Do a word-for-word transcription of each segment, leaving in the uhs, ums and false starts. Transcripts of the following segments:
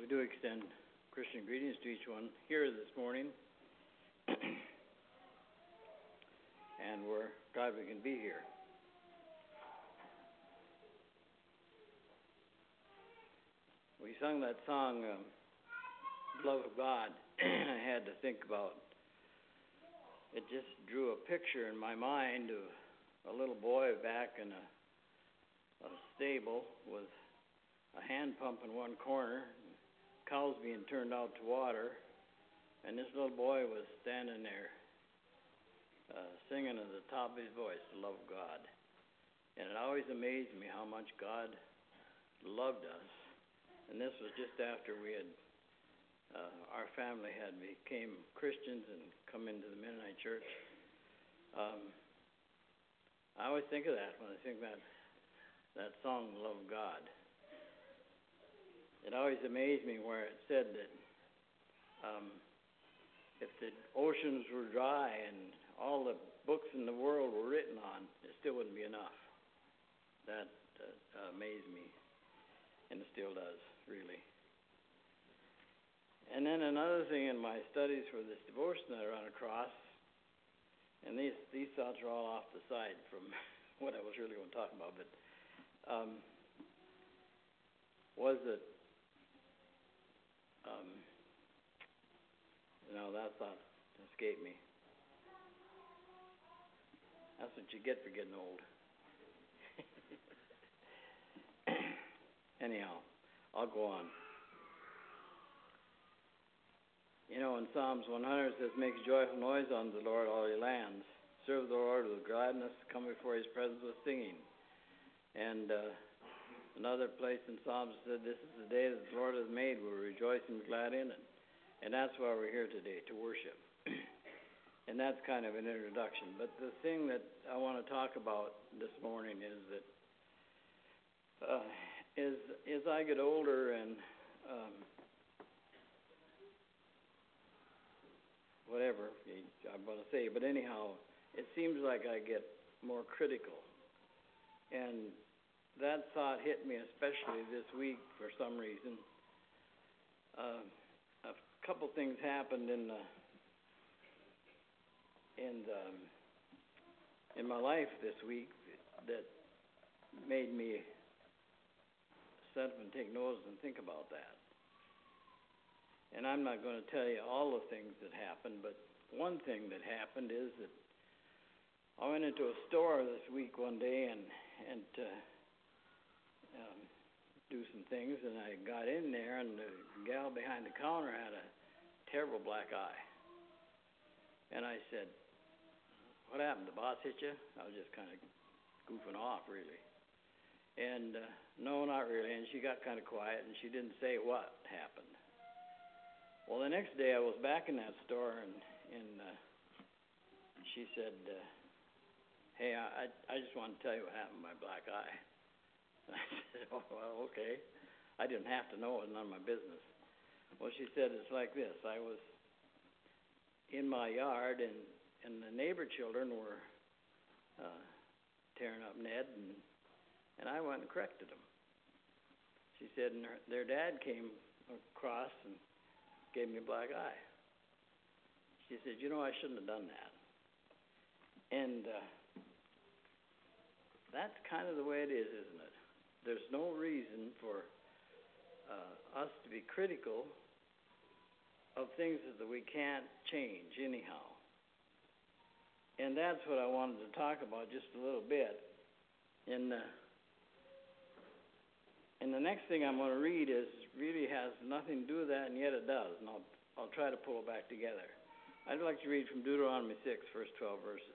We do extend Christian greetings to each one here this morning, and we're glad we can be here. We sung that song, um, Love of God. I had to think about, it just drew a picture in my mind of a little boy back in a, a stable with a hand pump in one corner, cows being turned out to water, and this little boy was standing there uh, singing at the top of his voice, the love of God. And it always amazed me how much God loved us. And this was just after we had, uh, our family had became Christians and come into the Mennonite church. Um, I always think of that when I think that that song, The Love of God. It always amazed me where it said that um, if the oceans were dry and all the books in the world were written on, it still wouldn't be enough. That uh, amazed me, and it still does, really. And then another thing in my studies for this devotion that I run across, and these these thoughts are all off the side from what I was really going to talk about, but um, was that Um, no, that thought escaped me. That's what you get for getting old. Anyhow, I'll go on. You know, in Psalms one hundred it says, "Make a joyful noise unto the Lord, all ye lands. Serve the Lord with gladness. Come before his presence with singing." And uh, another place in Psalms said, "This is the day that the Lord has made. We'll rejoice and be glad in it." And that's why we're here today, to worship. And that's kind of an introduction. But the thing that I want to talk about this morning is that uh, is as I get older and um, whatever I'm going to say, but anyhow, it seems like I get more critical. And that thought hit me especially this week for some reason. Uh, a couple things happened in the, in the, in my life this week that made me sit up and take notice and think about that. And I'm not going to tell you all the things that happened, but one thing that happened is that I went into a store this week one day and and. Uh, Um, do some things, and I got in there, and the gal behind the counter had a terrible black eye. And I said, "What happened? The boss hit you?" I was just kind of goofing off, really. And uh, no, not really. And she got kind of quiet, and she didn't say what happened. Well, the next day I was back in that store, and and uh, she said, uh, "Hey, I I just want to tell you what happened to my black eye." I said, "Oh, well, okay." I didn't have to know. It was none of my business. Well, she said, "It's like this. I was in my yard, and, and the neighbor children were uh, tearing up Ned, and, and I went and corrected them." She said, and her, their dad came across and gave me a black eye. She said, "You know, I shouldn't have done that." And uh, that's kind of the way it is, isn't it? There's no reason for uh, us to be critical of things that we can't change anyhow. And that's what I wanted to talk about just a little bit. And, uh, and the next thing I'm going to read is really has nothing to do with that, and yet it does. And I'll, I'll try to pull it back together. I'd like to read from Deuteronomy six, first twelve verses.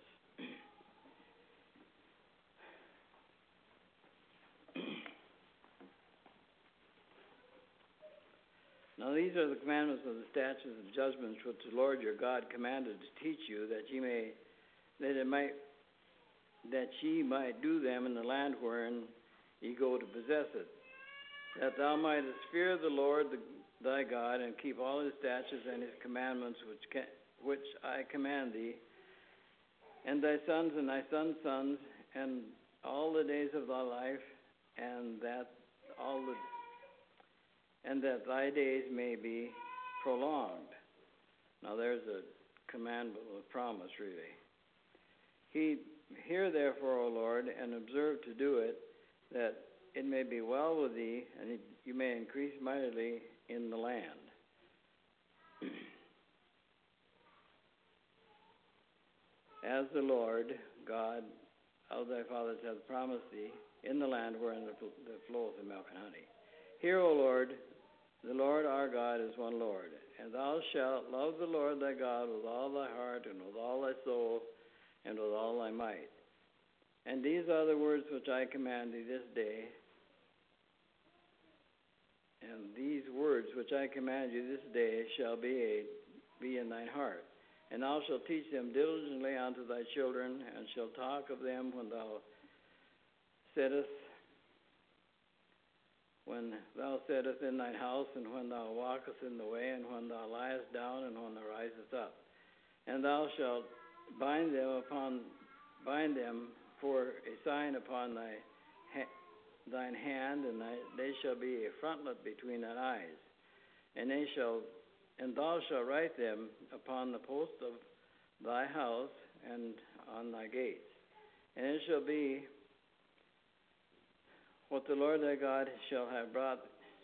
Now these are the commandments of the statutes and judgments which the Lord your God commanded to teach you, that ye may, that it might, that ye might do them in the land wherein ye go to possess it, that thou mightest fear the Lord the, thy God, and keep all his statutes and his commandments which can, which I command thee, and thy sons and thy sons' sons, and all the days of thy life, and that all the and that thy days may be prolonged. Now there's a command with a promise, really. He, hear therefore, O Lord, and observe to do it, that it may be well with thee, and you may increase mightily in the land. As the Lord God of thy fathers hath promised thee, in the land wherein the floweth the milk and honey. Hear, O Lord, the Lord our God is one Lord, and thou shalt love the Lord thy God with all thy heart, and with all thy soul, and with all thy might. And these are the words which I command thee this day, and these words which I command you this day shall be, a, be in thine heart. And thou shalt teach them diligently unto thy children, and shalt talk of them when thou sittest, when thou sittest in thine house, and when thou walkest in the way, and when thou liest down, and when thou risest up. And thou shalt bind them upon, bind them for a sign upon thy ha- thine hand, and thy, they shall be a frontlet between thine eyes. And they shall, and thou shalt write them upon the post of thy house and on thy gates. And it shall be what the Lord thy God shall have brought,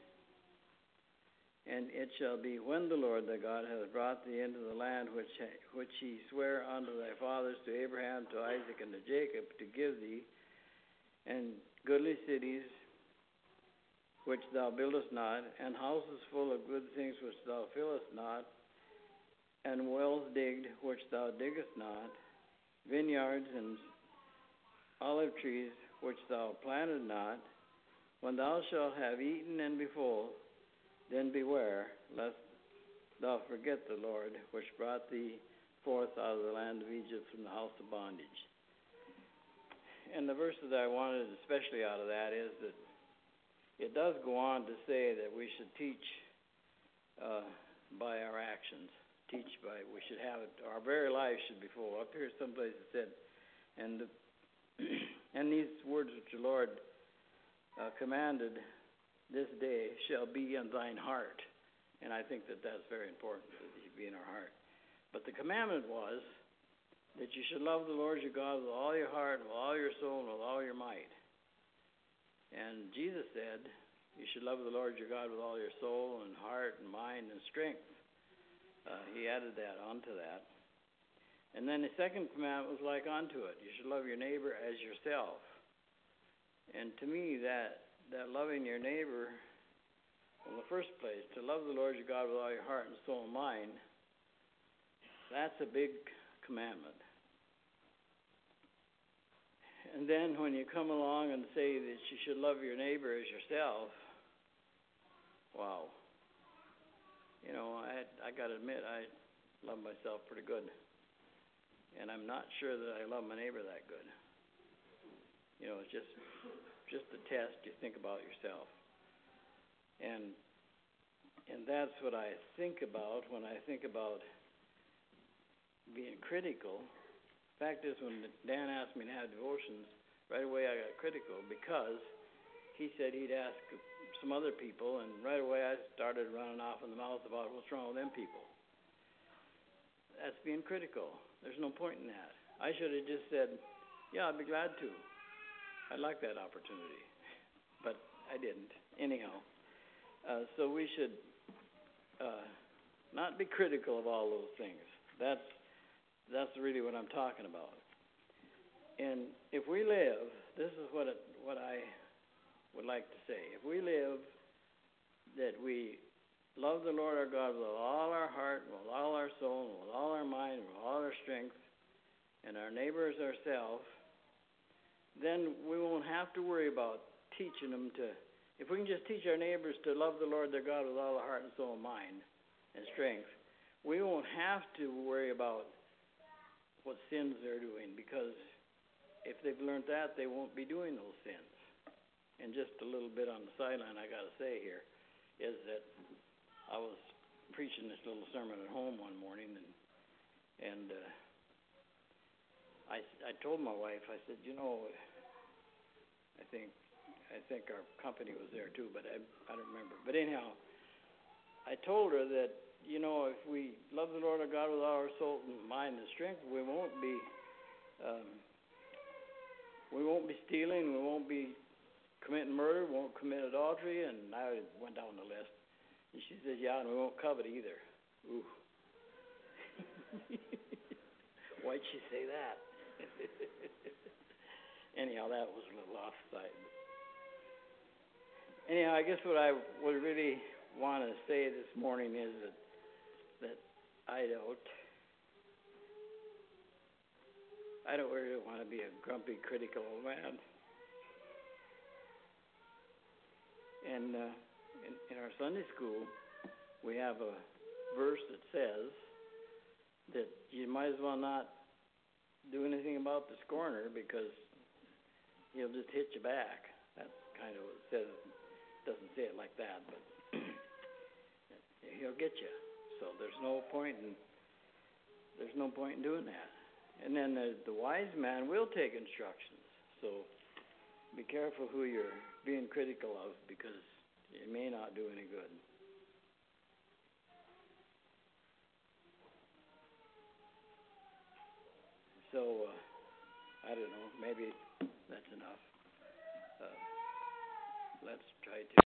and it shall be when the Lord thy God hath brought thee into the land which which he sware unto thy fathers, to Abraham, to Isaac, and to Jacob, to give thee, and goodly cities which thou buildest not, and houses full of good things which thou fillest not, and wells digged which thou diggest not, vineyards and olive trees which thou planted not. When thou shalt have eaten and be full, then beware, lest thou forget the Lord, which brought thee forth out of the land of Egypt from the house of bondage. And the verse that I wanted especially out of that is that it does go on to say that we should teach uh, by our actions. Teach by, we should have it, our very lives should be full. Up here someplace it said, and, the, and these words which the Lord Uh, commanded this day shall be in thine heart. And I think that that's very important, that it should be in our heart. But the commandment was that you should love the Lord your God with all your heart, with all your soul, and with all your might. And Jesus said you should love the Lord your God with all your soul and heart and mind and strength. Uh, he added that onto that. And then the second commandment was like unto it. You should love your neighbor as yourself. And to me, that, that loving your neighbor, in the first place, to love the Lord your God with all your heart and soul and mind, that's a big commandment. And then when you come along and say that you should love your neighbor as yourself, wow. You know, I, I got to admit, I love myself pretty good. And I'm not sure that I love my neighbor that good. You know, it's just just a test. You think about yourself, and and that's what I think about when I think about being critical. The fact is, when Dan asked me to have devotions, right away I got critical because he said he'd ask some other people, and right away I started running off in the mouth about what's wrong with them people. That's being critical. There's no point in that. I should have just said, yeah, I'd be glad to. I'd like that opportunity, but I didn't. Anyhow, uh, so we should uh, not be critical of all those things. That's that's really what I'm talking about. And if we live, this is what it, what I would like to say. If we live that we love the Lord our God with all our heart, with all our soul, with all our mind, with all our strength, and our neighbor as ourselves, then we won't have to worry about teaching them to, if we can just teach our neighbors to love the Lord their God with all their heart and soul and mind and strength, we won't have to worry about what sins they're doing, because if they've learned that, they won't be doing those sins. And just a little bit on the sideline I got to say here is that I was preaching this little sermon at home one morning, and and uh, I, I told my wife, I said, you know, I think I think our company was there too, but I, I don't remember. But anyhow, I told her that, you know, if we love the Lord our God with all our soul and mind and strength, we won't be, um, we won't be stealing, we won't be committing murder, we won't commit adultery, and I went down the list. And she says, yeah, and we won't covet either. Ooh. Why'd she say that? Anyhow, that was a little offside. Anyhow, I guess what I would really want to say this morning is that that I don't I don't really want to be a grumpy, critical old man. And uh, in, in our Sunday school, we have a verse that says that you might as well not do anything about the scorner because he'll just hit you back. That's kind of what it says. It doesn't say it like that, but he'll get you. So there's no point in there's no point in doing that. And then the, the wise man will take instructions. So be careful who you're being critical of because it may not do any good. So, uh, I don't know, maybe that's enough. Uh, let's try to